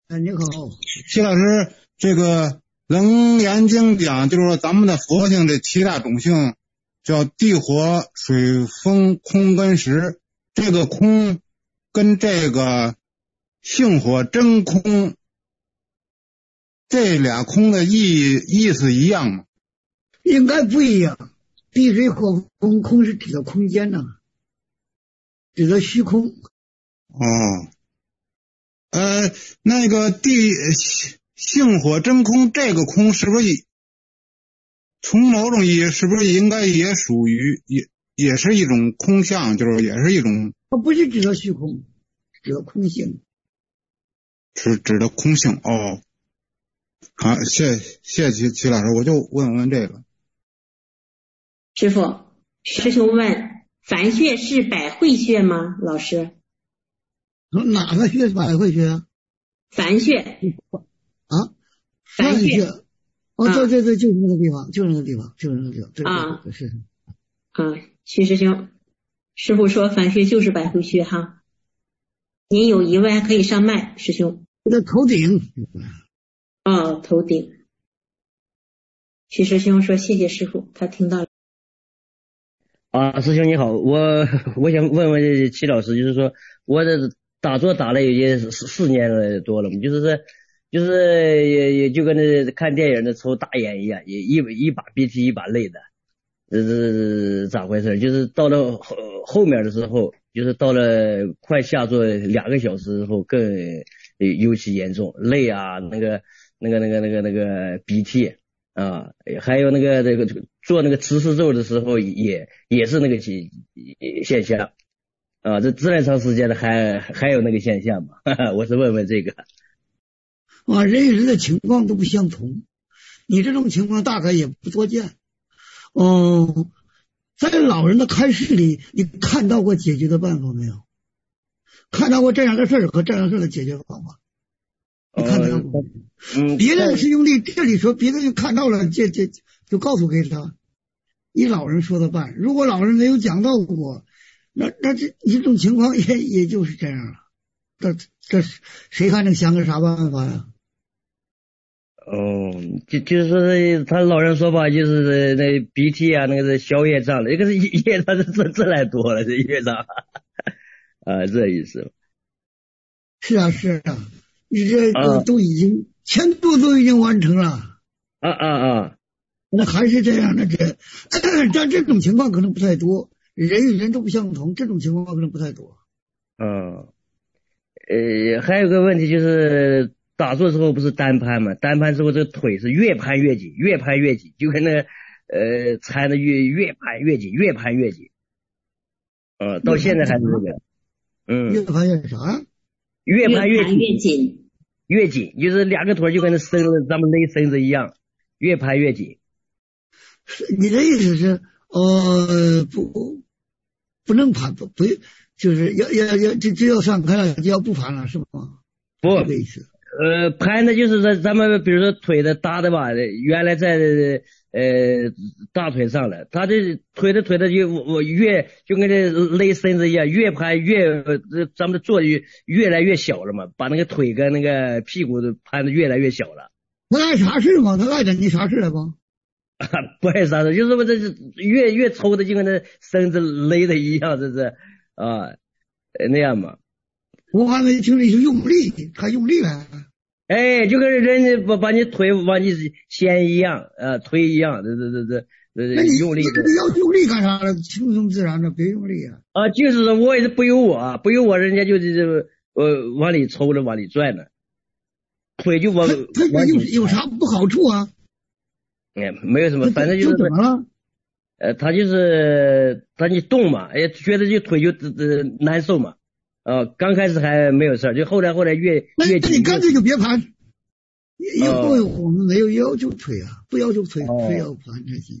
你好， 徐老师，这个楞严经讲，就是说咱们的佛性这七大种性，叫地火水风空跟石。这个空跟这个性火真空这俩空的意思一样吗？ 应该不一样。地水火风空是指的空间呢，指的虚空。 那个性火真空这个空是不是从某种意义是不是应该也属于也是一种空相，就是也是一种？ 它不是指的虚空，指的空性， 是指的空性。哦，好，谢谢齐老师，我就问这个。 师父，师兄问，凡穴是百会穴吗？老师， 哪个穴是百会穴啊？ 凡穴啊， 凡穴。 对，就是那个地方，就是那个地方。对，是。 徐师兄，师父说凡穴就是百会穴哈。您有疑问可以上麦，师兄。 在头顶。 头顶。徐师兄说谢谢师父，他听到了。 师兄你好，我想问问齐老师，就是说我这打坐打了有些4年多了，就是也就跟那看电影的抽大烟一样，也一把鼻涕一把泪的，这是咋回事？就是到了后面的时候，就是到了快下座2个小时之后更尤其严重，泪啊，那个鼻涕啊，还有这个做那个持世咒的时候也是那个现象啊，这这么长时间了还有那个现象吗？我是问问这个。 人与人的情况都不相同，你这种情况大概也不多见。在老人的开示里，你看到过解决的办法没有？看到过这样的事儿和这样的事儿的解决方法？你看到过？别人是用力，这里说别人就看到了，就告诉给他，以老人说的办。如果老人没有讲到过，那这种情况也就是这样了。这谁还能想个啥办法呀？ 就是说他老人说法，就是那鼻涕啊，那个是消业障了，这个是业障这来多了，这业障这意思。 是啊，你这都已经前度都已经完成了。那还是这样的，但这种情况可能不太多，人与人都不相同，这种情况可能不太多。 还有个问题就是打坐之后不是单攀嘛？单攀之后这个腿是越攀越紧，就跟那缠的越攀越紧。到现在还是这个。 越攀越啥？ 越攀越紧。 越紧，就是2个腿就跟那绳子，咱们勒绳子一样，越攀越紧。 你的意思是不能攀，不就是只要上开了就要不攀了是吗？ 不， 这个意思。 攀的就是咱们比如说腿的搭的吧，原来在大腿上了，他这腿的就越就跟这勒绳子一样，越攀越咱们做的越来越小了嘛，把那个腿跟那个屁股都攀的越来越小了。 他碍啥事吗？他碍着你啥事了吗？ 不碍啥事，就是我这是越抽的就跟那绳子勒的一样，这是那样嘛。 我还没听你就用力，还用力了。 就跟人家把你腿往你掀一样，推一样，这用力的。 你要用力干啥了？轻松自然的，别用力啊。 就是说我也是不由我，人家就是往里抽着往里转呢，腿就往他有啥不好处啊？ 没有什么，反正就是怎么了？ 他就是你动嘛，觉得这腿就难受嘛。刚开始还没有事，就后来越紧。 那你干脆就别攀，我们没有要求腿啊，不要求腿，非要攀才行。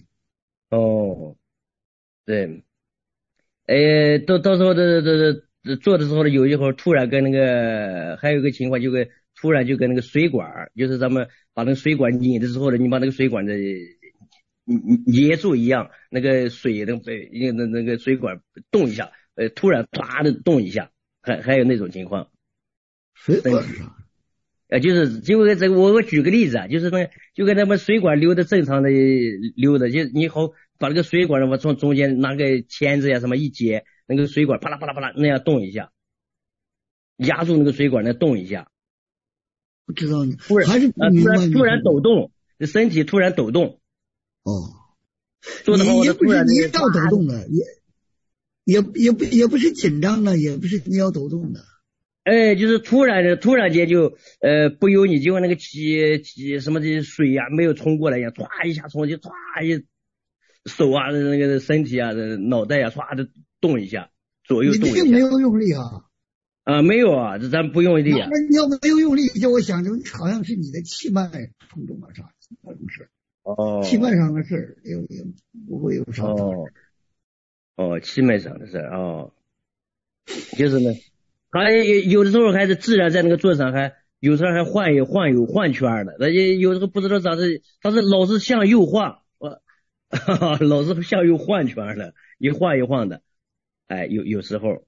对，到时候做的时候有一会儿突然跟那个还有一个情况，突然就跟那个水管，就是咱们把那个水管拧的时候呢，你把那个水管的捏住一样，那个水那个水管动一下，突然啪的动一下。还有那种情况， 水管啥？ 就是这个我举个例子啊，就是就跟那么水管流的正常的流的，就你好把那个水管往从中间拿个钳子呀什么一接，那个水管啪啦啪啦啪啦那样动一下，压住那个水管那动一下。 不知道你还是突然抖动，身体突然抖动。 你也不是你要抖动的，也不是紧张的，也不是你要抖动的。 就是突然间就不由你，就像那个什么的水呀没有冲过来一样，唰一下冲就唰一手啊那个身体啊脑袋啊唰的动一下，左右动一下。 你并没有用力啊。 没有啊，这咱不用力啊。 那你要没有用力，叫我想着好像是你的气脉冲动了啥，那不是。气脉上的事也不会有啥。 气脉上的事就是呢，他有的时候还是自然在那个座上，还有时候还换圈的，他有时候不知道咋是，他是老是向右晃，老是向右换圈的，一晃一晃的，有时候。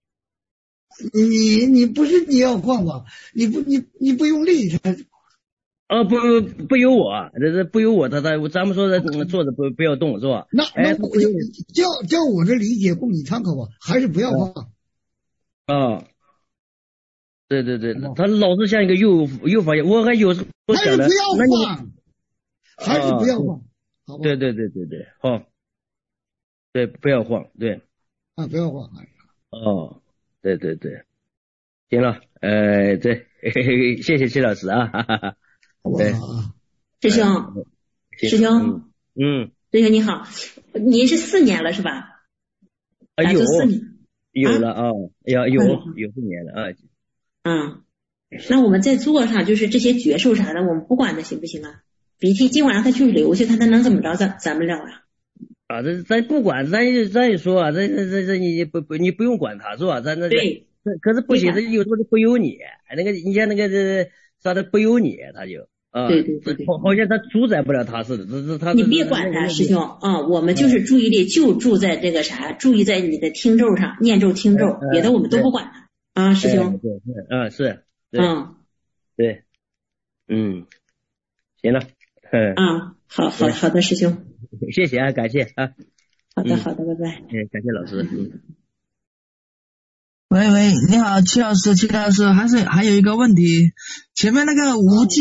你不是你要晃吧？你不用力才。 不由我，这不由我，咱们说的坐着不要动是吧？ 那叫我的理解供你参考吧，还是不要晃。 对，他老是像一个右方向，我还有时候想的， 还是不要晃，还是不要晃，好吧？ 对，好，对，不要晃，对， 不要晃， 对，行了，对，谢谢齐老师啊，哈哈哈。对， 师兄，师兄你好，您是4年了是吧？ 有了啊，有4年了啊。 那我们在座上就是这些觉受啥的，我们不管它行不行啊？鼻涕尽管让它去流去，看它能怎么着咱们了啊？ 这咱不管，咱也说啊，这你不用管它是吧？咱对， 可是不行，这有时候不由你，那个你像那个啥的不由你，他就。 对， 好像他主宰不了他似的，这你别管他，师兄我们就是注意力就注在这个啥，注意在你的听咒上，念咒听咒，别的我们都不管他师兄。 对，是，对，行了， 好的，师兄， 谢谢啊，感谢啊。 好的，拜拜。 感谢老师。 喂，你好，齐老师，还有一个问题，前面那个无际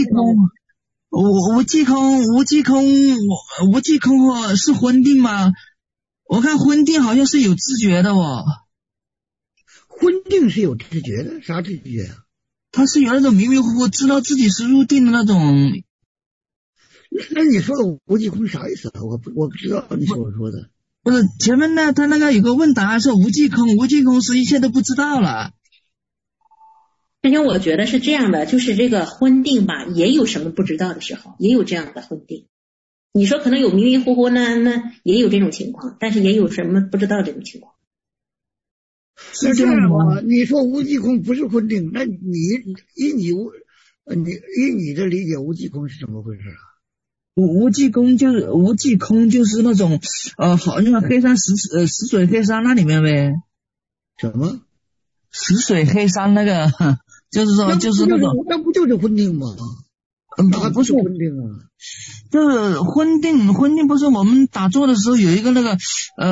空是昏定吗？我看昏定好像是有知觉的昏定是有知觉的，啥知觉啊？ 他是有那种迷迷糊糊知道自己是入定的那种。 那你说的无际空啥意思啊？我不知道你所说的。 不是前面呢，他那个有个问答是无际空是一切都不知道了。 师兄，我觉得是这样的，就是这个昏定吧，也有什么不知道的时候，也有这样的昏定。你说可能有迷迷糊糊呢，那也有这种情况，但是也有什么不知道这种情况。 是这样吗？你说无际空不是昏定，那以你的理解，无际空是怎么回事啊？ 无际空就是那种好像黑山死水黑山那里面呗。 什么？ 死水黑山那个，就是说就是那种。 那不就是昏定吗？不是昏定啊。 就是昏定不是我们打坐的时候有一个那个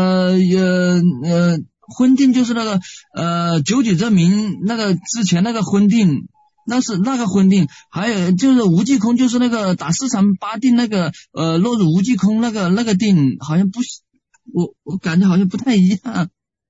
昏定就是那个九举真名那个之前那个昏定。那是那个昏定，还有就是无际空，就是那个打四禅八定那个落入无际空那个定，好像不是我感觉好像不太一样。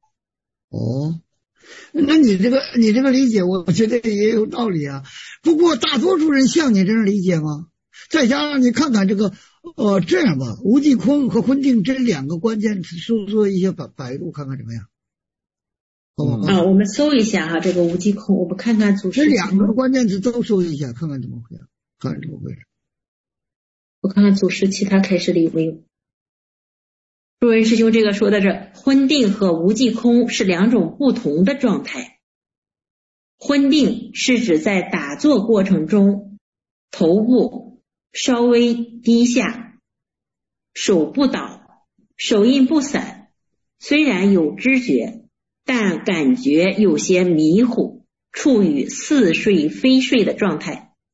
那你这个理解，我觉得也有道理啊。不过大多数人像你这样理解吗？再加上你看看这个这样吧，无际空和昏定这2个关键词，说一些百度看看怎么样。 我们搜一下这个无际空，我们看看祖师。 这2个关键词都搜一下，看看怎么回事。 我看看祖师其他开示里有没有。诸位师兄，这个说的是昏定和无际空是2种不同的状态。昏定是指在打坐过程中，头部稍微低下，手不倒，手印不散，虽然有知觉，但感觉有些迷糊，处于似睡非睡的状态，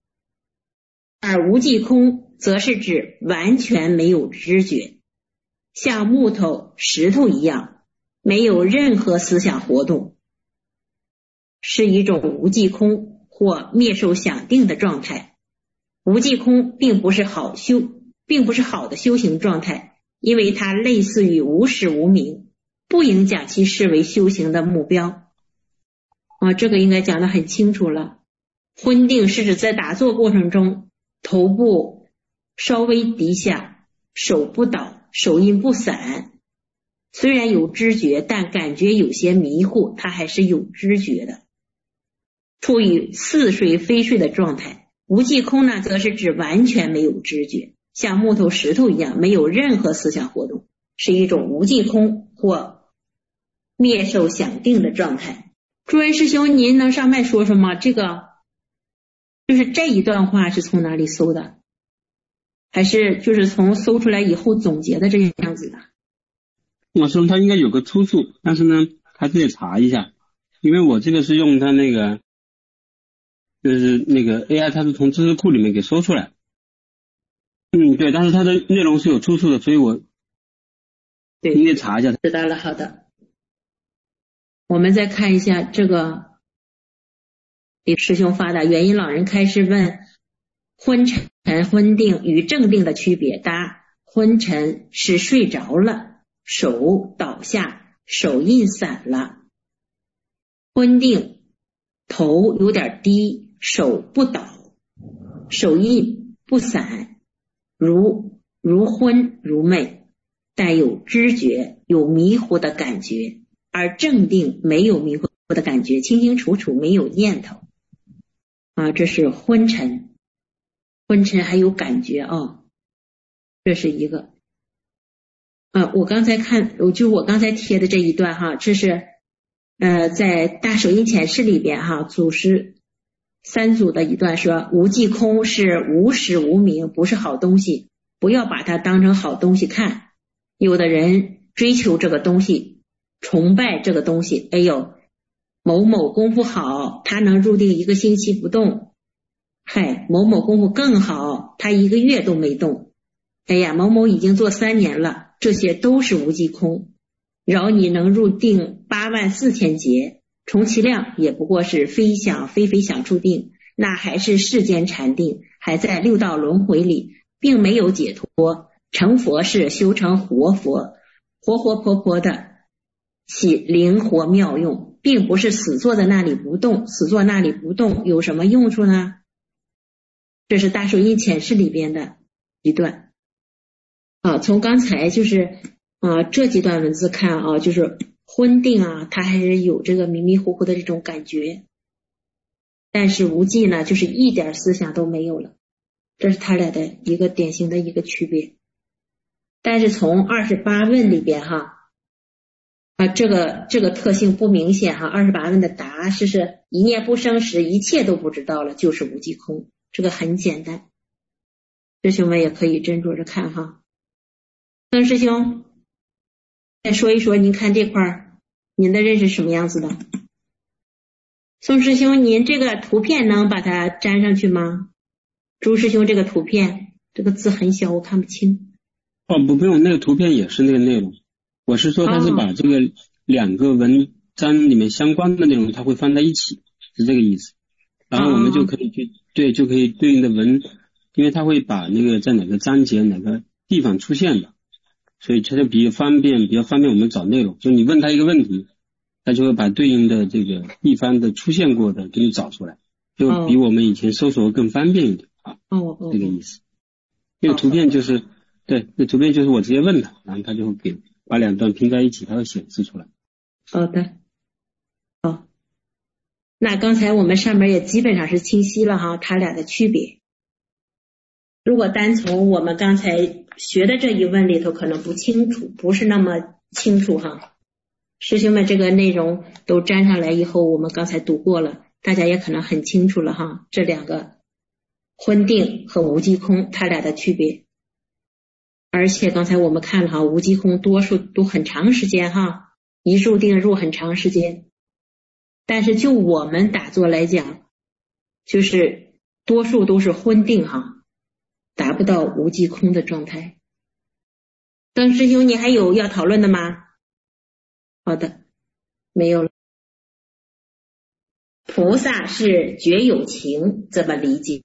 而无记空则是指完全没有知觉，像木头、石头一样，没有任何思想活动，是一种无记空或灭受想定的状态。无记空并不是好的修行状态，因为它类似于无始无明，不应将其视为修行的目标。这个应该讲得很清楚了。昏定是指在打坐过程中，头部稍微低下，手不倒，手印不散，虽然有知觉，但感觉有些迷糊，它还是有知觉的，处于似睡非睡的状态。无记空呢，则是指完全没有知觉，像木头、石头一样，没有任何思想活动，是一种无记空或灭受想定的状态。诸位师兄，您能上麦说说吗？这个就是这一段话是从哪里搜的？还是就是从搜出来以后总结的这个样子的？ 我说他应该有个出处，但是呢还是得查一下，因为我这个是用他那个就是那个 AI， 它是从知识库里面给搜出来。对，但是它的内容是有出处的，所以我你得查一下。 知道了，好的。我们再看一下这个给师兄发的元音老人开示问：昏沉、昏定与正定的区别。答：昏沉是睡着了，手倒下，手印散了；昏定头有点低，手不倒，手印不散，如昏如昧，带有知觉，有迷糊的感觉。而正定没有迷糊的感觉，清清楚楚，没有念头。这是昏沉，昏沉还有感觉这是一个。我刚才看，就我刚才贴的这一段这是在大手印浅释里边祖师三祖的一段说，无记空是无始无明，不是好东西，不要把它当成好东西看。有的人追求这个东西，崇拜这个东西，哎呦，某某功夫好，他能入定1个星期不动，某某功夫更好，他1个月都没动，哎呀，某某已经做3年了，这些都是无记空。饶你能入定84000劫，充其量也不过是非想出定，那还是世间禅定，还在6道轮回里，并没有解脱。成佛是修成活佛，活泼泼的起灵活妙用，并不是死坐在那里不动。死坐那里不动有什么用处呢？这是大手印浅释里边的一段从刚才就是这几段文字看就是昏定它还是有这个迷迷糊糊的这种感觉，但是无记呢就是一点思想都没有了，这是他俩的一个典型的一个区别。但是从28问里边这个特性不明显28问的答案是一念不生时一切都不知道了，就是无记空，这个很简单，师兄们也可以斟酌着看曾师兄再说一说，您看这块您的认识什么样子的？宋师兄，您这个图片能把它粘上去吗？朱师兄，这个图片这个字很小，我看不清。 不用，那个图片也是那个内容。我是说他是把这个2个文章里面相关的内容，它会放在一起，是这个意思。然后我们就可以就可以对应的文，因为它会把那个在哪个章节哪个地方出现的，所以它就比较方便我们找内容。就你问他一个问题，他就会把对应的这个地方的出现过的给你找出来，就比我们以前搜索更方便一点这个意思。那个图片就是那图片就是我直接问他，然后他就会给把2段拼在一起，它会显示出来。 好的，那刚才我们上面也基本上是清晰了它俩的区别。如果单从我们刚才学的这一问里头可能不清楚，不是那么清楚师兄们这个内容都粘上来以后，我们刚才读过了，大家也可能很清楚了这2个昏定和无记空它俩的区别。而且刚才我们看了无记空多数都很长时间一入定入很长时间，但是就我们打坐来讲，就是多数都是昏定达不到无际空的状态。邓师兄，你还有要讨论的吗？好的，没有了。菩萨是觉有情，怎么理解？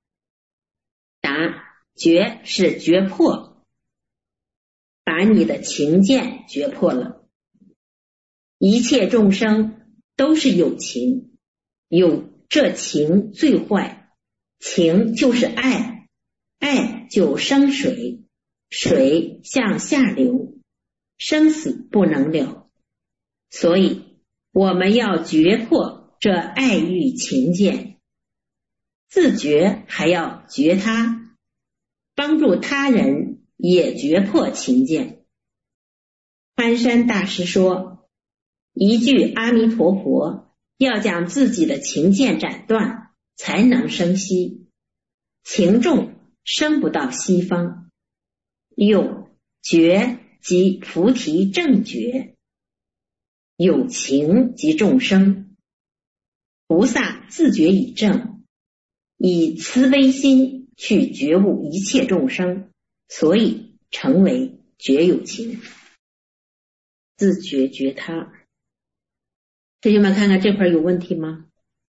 答：觉是觉破，把你的情见觉破了。一切众生都是有情，有这情最坏，情就是爱，爱就生水，水向下流，生死不能了。所以我们要觉破这爱欲情见，自觉还要觉他，帮助他人也觉破情见。潘山大师说，一句阿弥陀佛要将自己的情见斩断，才能生息，情重生不到西方。有觉即菩提正觉，有情即众生。菩萨自觉以正，以慈悲心去觉悟一切众生，所以成为觉有情，自觉觉他。师兄们看看这块有问题吗？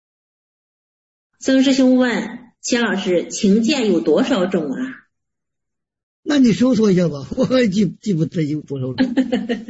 曾师兄问钱老师，情见有多少种啊？ 那你说一下吧，我还记不得有多少种。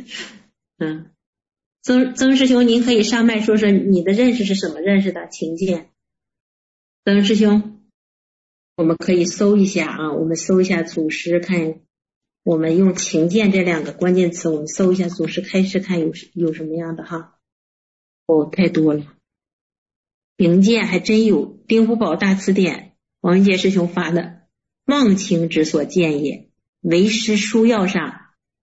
曾师兄，您可以上麦说说你的认识是什么认识的情见？曾师兄，我们可以搜一下啊，我们搜一下祖师，看我们用情见这两个关键词，我们搜一下祖师开示，看有什么样的哈。太多了。情见还真有，丁福宝大词典王杰师兄发的，妄情之所见也。为师书要上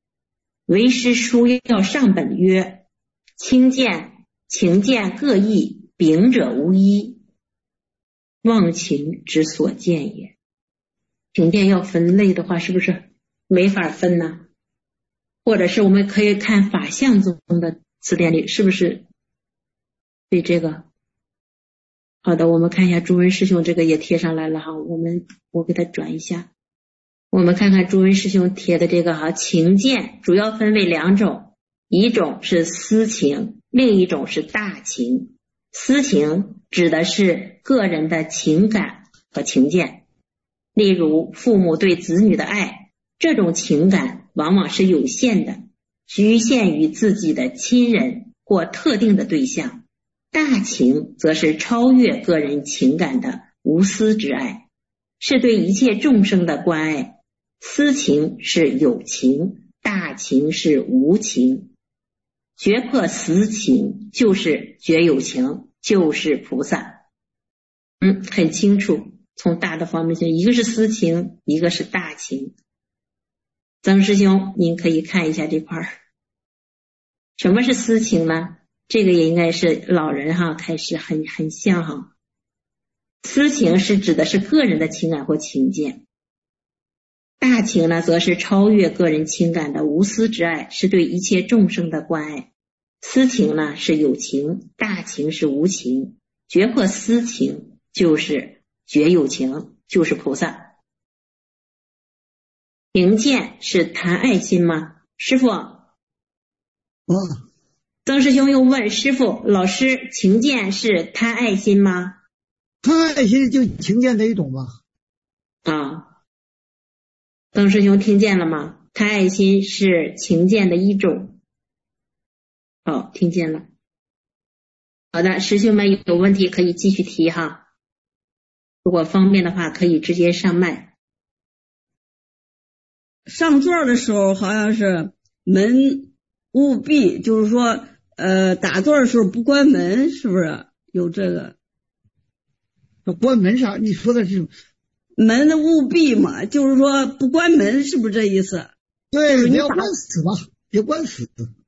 本曰，情见各异，秉者无一，妄情之所见也。情见要分类的话，是不是没法分呢？或者是我们可以看法相宗的词典里，是不是对这个？好的，我们看一下朱文师兄这个也贴上来了哈，我给他转一下。我们看看朱文师兄贴的这个哈，情见主要分为两种，一种是私情，另一种是大情。私情指的是个人的情感和情见，例如父母对子女的爱，这种情感往往是有限的，局限于自己的亲人或特定的对象。大情则是超越个人情感的无私之爱，是对一切众生的关爱。私情是有情，大情是无情。觉破私情就是觉有情，就是菩萨。很清楚，从大的方面讲，一个是私情，一个是大情。曾师兄您可以看一下这块。什么是私情呢？这个也应该是老人哈开始很像哈。私情是指的是个人的情感或情见，大情呢则是超越个人情感的无私之爱，是对一切众生的关爱。私情呢是有情，大情是无情。觉破私情就是觉有情，就是菩萨。情见是谈爱心吗？师父，曾师兄又问师父，老师，情见是贪爱心吗？ 贪爱心就情见的一种吧。 曾师兄听见了吗？贪爱心是情见的一种。好，听见了。好的，师兄们有问题可以继续提哈，如果方便的话可以直接上麦。 上座的时候好像是门务闭，就是说打坐的时候不关门，是不是有这个？ 关门啥？你说的是门的务闭嘛？就是说不关门，是不是这意思？ 对，你要关死吧，别关死。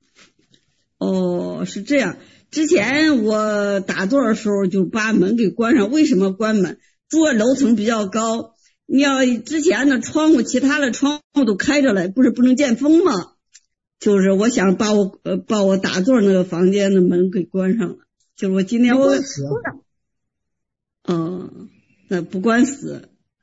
是这样。之前我打坐的时候就把门给关上，为什么关门？坐楼层比较高，你要之前的窗户，其他的窗户都开着了，不是不能见风吗？就是我想把我打坐那个房间的门给关上了，就是我今天我关死那不关死。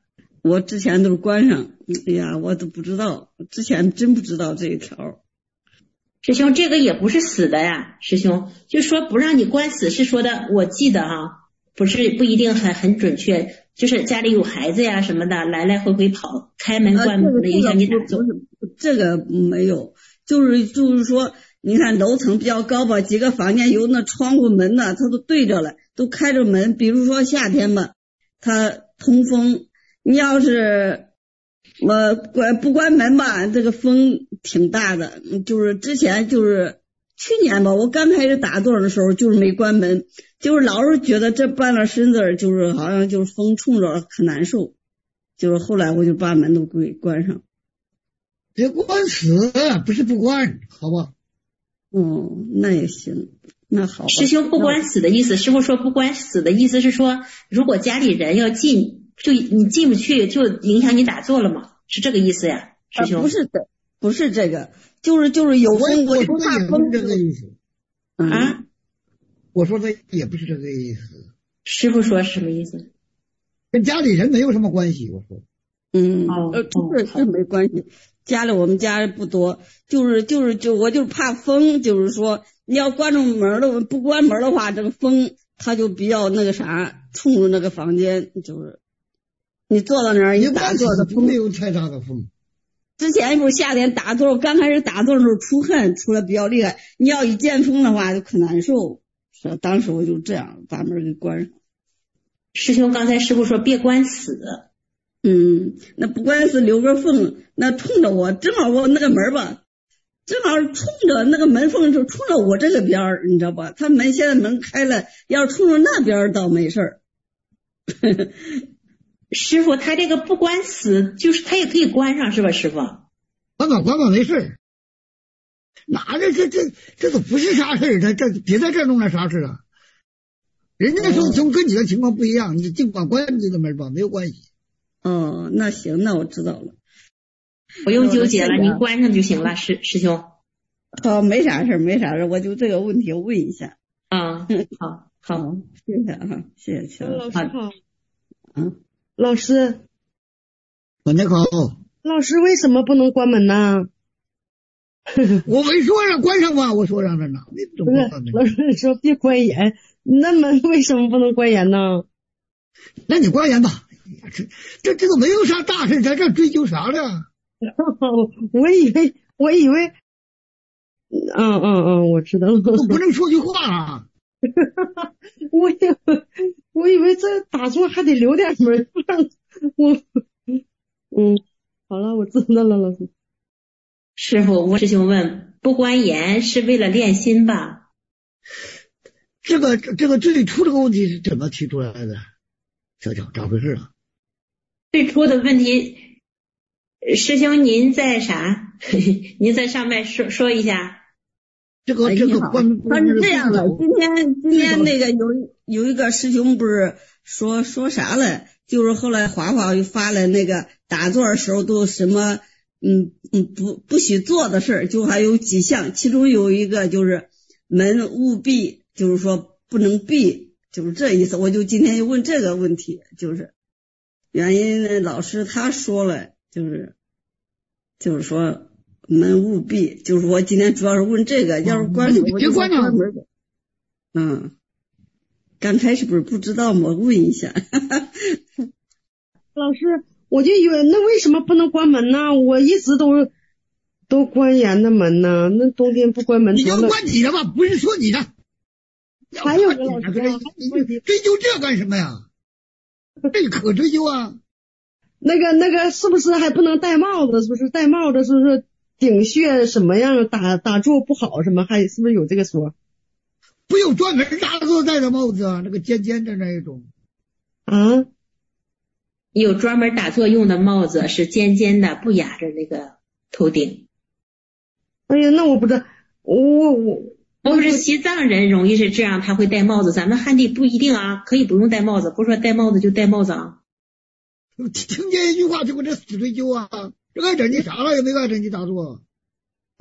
我之前都是关上。哎呀，我都不知道，之前真不知道这一条。 师兄，这个也不是死的呀，师兄，就说不让你关死是说的，我记得不一定很准确，就是家里有孩子呀什么的，来来回回跑，开门关门的影响你打坐。 这个没有，就是说，你看楼层比较高吧，几个房间有那窗户门呢，它都对着了，都开着门。比如说夏天吧，它通风，你要是不关门吧，这个风挺大的。就是之前就是去年吧，我刚开始打坐的时候就是没关门，就是老是觉得这半拉身子就是好像就是风冲着很难受，就是后来我就把门都给关上。 别关死，不是不关，好吧？ 那也行，那好吧。 师兄，不关死的意思，师傅说不关死的意思是说，如果家里人要进，就你进不去，就影响你打坐了吗？是这个意思呀，师兄？ 不是这个，就是有风， 我说的也不是这个意思啊。 我说的也不是这个意思。 师傅说是什么意思？ 跟家里人没有什么关系，我说。 这没关系。我们家不多，我就怕风，就是说你要关着门了，不关门的话，这个风它就比较那个啥，冲着那个房间，就是你坐到那儿，你打坐的风没有太大的风。 之前不是夏天打坐，刚开始打坐的时候出汗出的比较厉害，你要一见风的话就可难受，是当时我就这样把门给关上。 师兄，刚才师傅说别关死。 那不关死留个缝，那冲着我，正好我那个门吧，正好冲着那个门缝就冲着我这个边儿，你知道吧？他门现在门开了，要是冲着那边倒没事儿。 师傅，他这个不关死，就是他也可以关上是吧，师傅？ 关吧没事。哪这都不是啥事儿，这别在这弄点啥事啊？人家说从跟你的情况不一样，你尽管关这个门吧，没有关系。 那行，那我知道了， 不用纠结了，您关上就行了，师兄。 好，没啥事，我就这个问题我问一下。 好， 谢谢啊，谢谢。 老师好。 老师。 你好。 老师为什么不能关门呢？ 我没说让关上吧，我说让这哪？ 不是，老师说别关严，那门为什么不能关严呢？ 那你关严吧。这都没有啥大事，在这追究啥了？ 我以为，我知道了。 不能说句话啊！ 我以为这打坐还得留点门，不让我。好了，我知道了，老师。 师傅，吴师兄问，不关严是为了练心吧？ 这个最初这个问题是怎么提出来的？小巧，咋回事啊？ 最初的问题，师兄您在啥？您在上面说一下。 这个他是这样的，今天那个有一个师兄不是说啥了？就是后来华华又发了那个打坐的时候都什么不许做的事儿，就还有几项，其中有一个就是门勿闭，就是说不能闭，就是这意思。我就今天就问这个问题，就是原因老师他说了，就是说门勿闭，就是我今天主要是问这个，要是关门我就关门的。刚开始不知道吗？问一下。 老师，我就以为那为什么不能关门呢？我一直都关严的门呢，那冬天不关门。 你就关你的吧，不是说你的。 还有个老师， 你追究这干什么呀？这可追究啊。 那个是不是还不能戴帽子？是不是戴帽子？是不是顶穴什么样？打坐不好什么？还是不是有这个说？ 不有专门打坐戴的帽子啊，那个尖尖的那一种。 有专门打坐用的帽子，是尖尖的，不压着那个头顶。 哎呀，那我不知道， 不是西藏人容易是这样，他会戴帽子，咱们汉地不一定啊，可以不用戴帽子，不是说戴帽子就戴帽子啊。 听见一句话就给这死追究啊，这爱整你啥了也没爱整你打坐，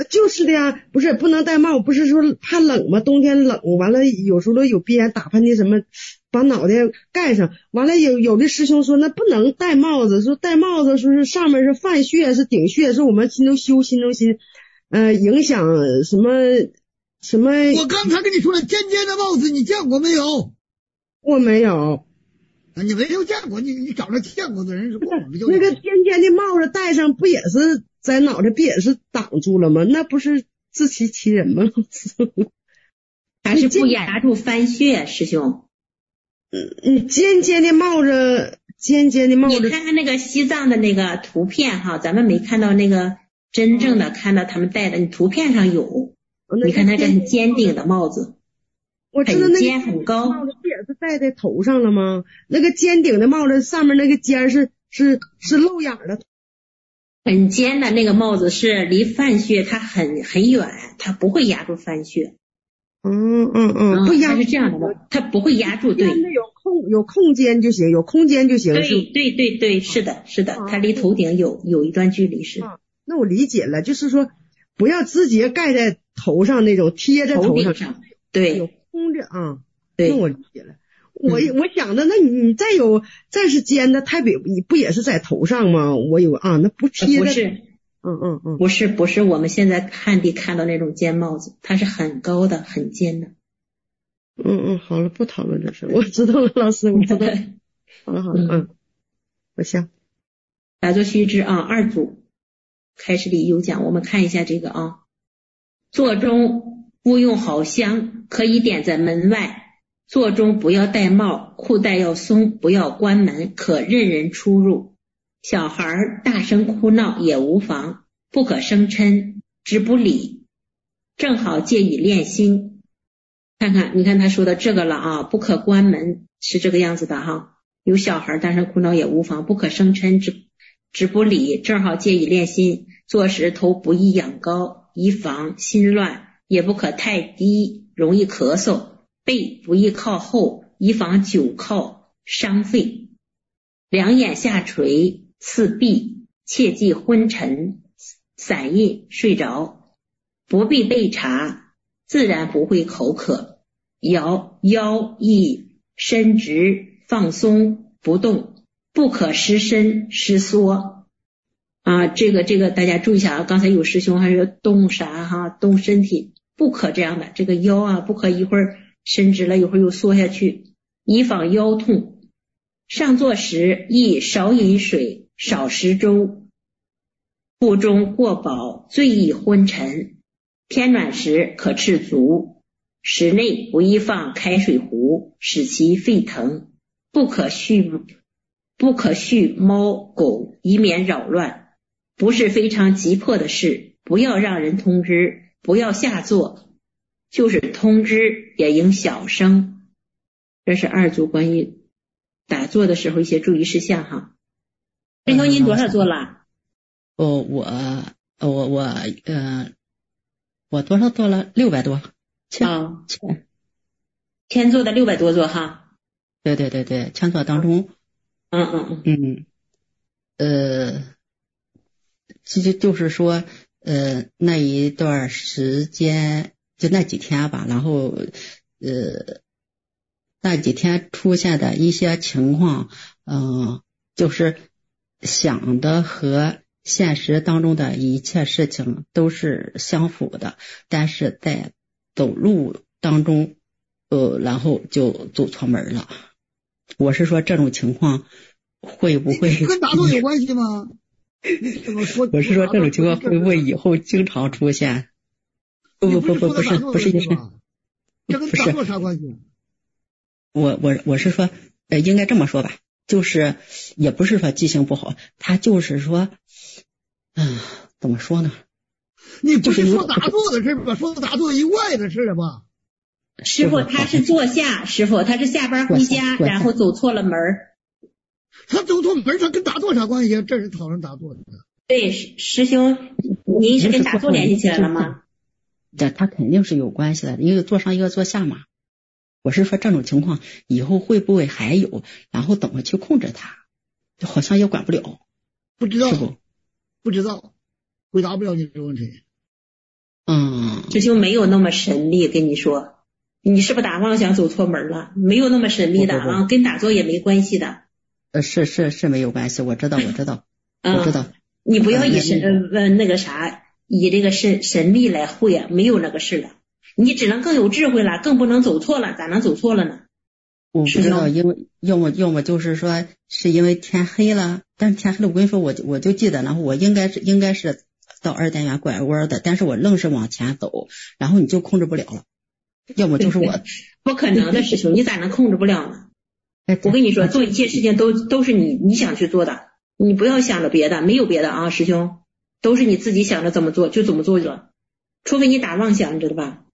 就是的呀，不是不能戴帽，不是说怕冷吗？冬天冷，完了有时候有鼻炎打喷嚏什么，把脑袋盖上。完了有的师兄说那不能戴帽子，说戴帽子说是上面是犯穴是顶穴，说我们心中修心中心，影响什么。我刚才跟你说了尖尖的帽子，你见过没有？ 我没有。 你没有见过，你找着见过的人是不？ 那个尖尖的帽子戴上不也是在脑袋不也是挡住了吗？那不是自欺欺人吗？ 还是不压住翻穴，师兄。 尖尖的帽子， 你看看那个西藏的那个图片哈，咱们没看到那个真正的，看到他们戴的，你图片上有，你看那个很尖顶的帽子。 我知道那个尖很高， 帽子不也是戴在头上了吗？那个尖顶的帽子上面那个尖是露眼的。 很尖的那个帽子是离饭穴它很远，它不会压住饭穴。不压是这样的吗？它不会压住，对。 有空间就行，有空间就行。 对，是的，它离头顶有一段距离是。 那我理解了，就是说不要直接盖在头上那种贴在头上， 对。 有空着啊， 对， 那我理解了。我想着，那你再是尖的，太北不也是在头上吗？我有啊，那不贴的。 不是，不是我们现在看到那种尖帽子，它是很高的，很尖的。 好了，不讨论这事，我知道了，老师，我知道了。好了，我下。 打坐须知啊，二组开始里有讲，我们看一下这个啊，座中勿用好香，可以点在门外。座中不要戴帽，裤带要松，不要关门，可任人出入。小孩大声哭闹也无妨，不可生嗔，直不理，正好借以练心。你看他说的这个了啊，不可关门是这个样子的哈。有小孩大声哭闹也无妨，不可生嗔，直不理，正好借以练心。做时头不宜仰高，以防心乱，也不可太低，容易咳嗽。背不宜靠后，以防久靠伤肺。两眼下垂，四闭，切忌昏沉散印睡着。不必备茶，自然不会口渴。腰亦伸直放松不动，不可失伸失缩啊。这个大家注意一下啊，刚才有师兄还说动啥哈，动身体，不可这样的。这个腰啊，不可一会儿伸直了，一会儿又缩下去，以防腰痛。上座时宜少饮水，少食粥。腹中过饱，最易昏沉。天暖时可赤足。室内不宜放开水壶，使其沸腾。不可蓄猫狗，以免扰乱。不是非常急迫的事，不要让人通知，不要下座。就是通知也应小声。这是二组关于打坐的时候一些注意事项哈。师兄您多少座了？ 我多少座了？600多。 千座的600多座哈。 对，千座当中。其实就是说那一段时间就那几天吧，然后那几天出现的一些情况就是想的和现实当中的一切事情都是相符的，但是在走路当中然后就走错门了。我是说这种情况会不会跟打坐有关系吗？ 我是说这种情况会不会以后经常出现？不是医生， 这跟打坐啥关系？ 我是说应该这么说吧，就是也不是说记性不好，他就是说怎么说呢？ 你不是说打坐的事吧？说打坐以外的事吧？ 师傅他是坐下，师傅他是下班回家，然后走错了门。 他走错门，他跟打坐啥关系？这是讨论打坐的。 对，师兄，您是跟打坐联系起来了吗？ 他肯定是有关系的，一个坐上一个坐下嘛。我是说这种情况以后会不会还有，然后怎么去控制它，就好像也管不了。 不知道， 是不？ 不知道，回答不了你这个问题。 师兄没有那么神秘，跟你说，你是不是打妄想走错门了？没有那么神秘的啊，跟打坐也没关系的。 是没有关系，我知道。 你不要以以这个神秘来会啊，没有那个事了。你只能更有智慧了，更不能走错了，咋能走错了呢？ 我不知道，因为要么就是说是因为天黑了，但是天黑了，我跟你说，我就记得，然后我应该是到2单元拐弯的，但是我愣是往前走，然后你就控制不了了。要么就是我不可能的师兄，你咋能控制不了呢？我跟你说，做一切事情都是你想去做的，你不要想着别的，没有别的啊，师兄，都是你自己想着怎么做就怎么做了，除非你打妄想，你知道吧？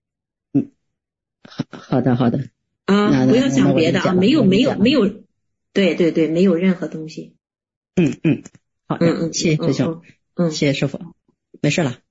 好的啊，不要想别的啊，没有，对，没有任何东西。 好的，谢谢师兄，谢谢师傅，没事了。